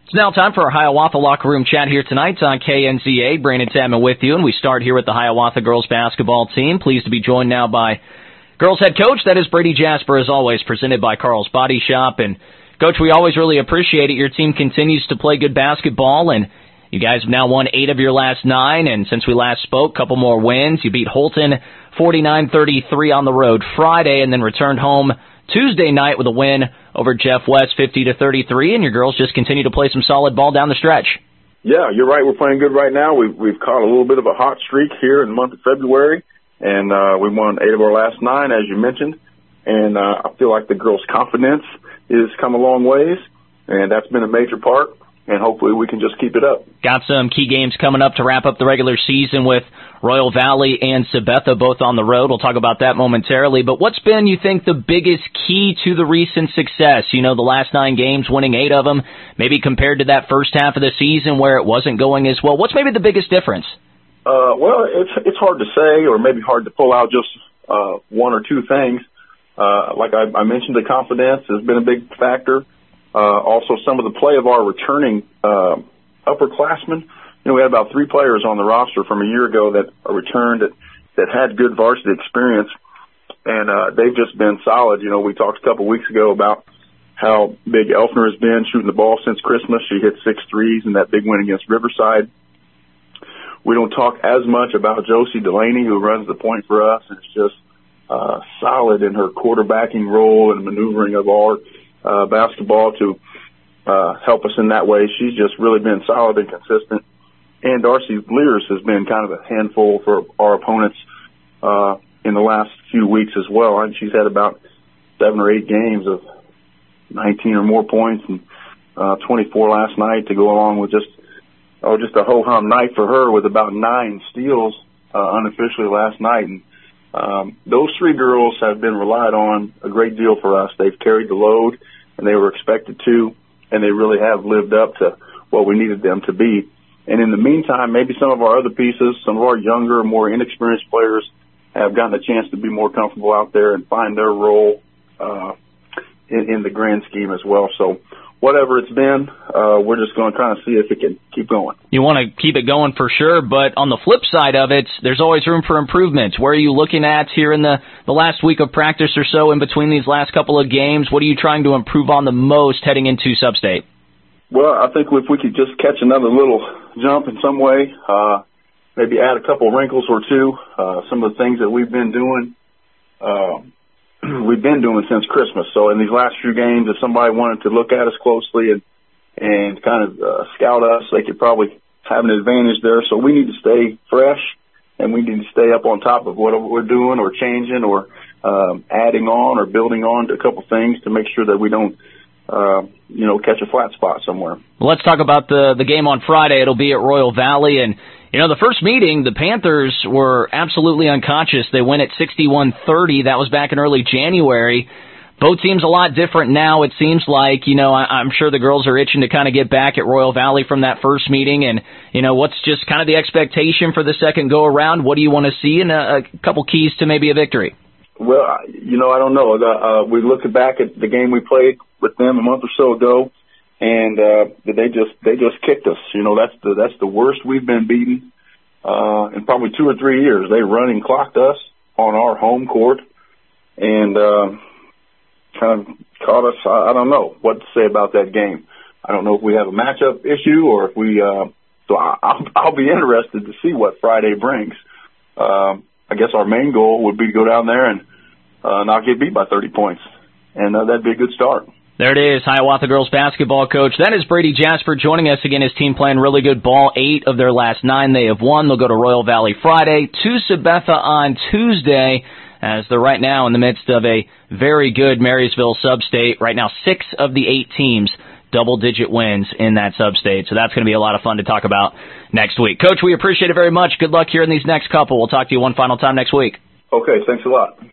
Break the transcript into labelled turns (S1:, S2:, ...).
S1: It's now time for our Hiawatha Locker Room chat here tonight on KNZA. Brandon Chapman with you, and we start here with the Hiawatha girls basketball team. Pleased to be joined now by girls head coach, that is Brady Jasper, as always, presented by Carl's Body Shop. And, Coach, we always really appreciate it. Your team continues to play good basketball, and you guys have now won 8 of your last 9, and since we last spoke, a couple more wins. You beat Holton 49-33 on the road Friday, and then returned home Tuesday night with a win over Jeff West 50-33, and your girls just continue to play some solid ball down the stretch.
S2: Yeah, you're right. We're playing good right now. We've caught a little bit of a hot streak here in the month of February, and we won 8 of our last 9, as you mentioned. And I feel like the girls' confidence has come a long ways, and that's been a major part. And hopefully we can just keep it up.
S1: Got some key games coming up to wrap up the regular season with Royal Valley and Sabetha both on the road. We'll talk about that momentarily. But what's been, you think, the biggest key to the recent success? You know, the last 9 games, winning 8 of them, maybe compared to that first half of the season where it wasn't going as well. What's maybe the biggest difference?
S2: Well, it's hard to say, or maybe hard to pull out just one or two things. Like I mentioned, the confidence has been a big factor. Also, some of the play of our returning upperclassmen. You know, we had about 3 players on the roster from a year ago that returned that had good varsity experience, and they've just been solid. You know, we talked a couple weeks ago about how big Elfner has been shooting the ball since Christmas. She hit 6 threes in that big win against Riverside. We don't talk as much about Josie Delaney, who runs the point for us, and it's just solid in her quarterbacking role and maneuvering of our basketball to help us in that way. She's just really been solid and consistent. And Darcy Lears has been kind of a handful for our opponents in the last few weeks as well. And she's had about 7 or 8 games of 19 or more points and 24 last night to go along with just a ho-hum night for her with about 9 steals unofficially last night. And those 3 girls have been relied on a great deal for us. They've carried the load, and they were expected to, and they really have lived up to what we needed them to be. And in the meantime, maybe some of our other pieces, some of our younger, more inexperienced players have gotten a chance to be more comfortable out there and find their role in the grand scheme as well. So whatever it's been, we're just going to kind of see if it can keep going.
S1: You want to keep it going for sure, but on the flip side of it, there's always room for improvement. Where are you looking at here in the last week of practice or so in between these last couple of games? What are you trying to improve on the most heading into Sub-State?
S2: Well, I think if we could just catch another little jump in some way, maybe add a couple wrinkles or two, some of the things that we've been doing since Christmas. So in these last few games, if somebody wanted to look at us closely and kind of scout us, they could probably have an advantage there. So we need to stay fresh, and we need to stay up on top of what we're doing or changing or adding on or building on to a couple things to make sure that we don't catch a flat spot somewhere.
S1: Well, let's talk about the game on Friday. It'll be at Royal Valley, and the first meeting, the Panthers were absolutely unconscious. They went at 61-30. That was back in early January. Both teams a lot different now, it seems like. I'm sure the girls are itching to kind of get back at Royal Valley from that first meeting. And, what's just kind of the expectation for the second go-around? What do you want to see in a couple keys to maybe a victory?
S2: Well, I don't know. We look back at the game we played with them a month or so ago, and they just kicked us. That's the worst we've been beaten in probably 2 or 3 years. They running clocked us on our home court and kind of caught us. I don't know what to say about that game. I don't know if we have a matchup issue or if we. So I'll be interested to see what Friday brings. I guess our main goal would be to go down there and not get beat by 30 points, and that'd be a good start.
S1: There it is, Hiawatha girls basketball coach. That is Brady Jasper joining us again. His team playing really good ball. 8 of their last 9 they have won. They'll go to Royal Valley Friday, to Sabetha on Tuesday, as they're right now in the midst of a very good Marysville sub-state. Right now, 6 of the 8 teams double-digit wins in that sub-state. So that's going to be a lot of fun to talk about next week. Coach, we appreciate it very much. Good luck here in these next couple. We'll talk to you one final time next week.
S2: Okay, thanks a lot.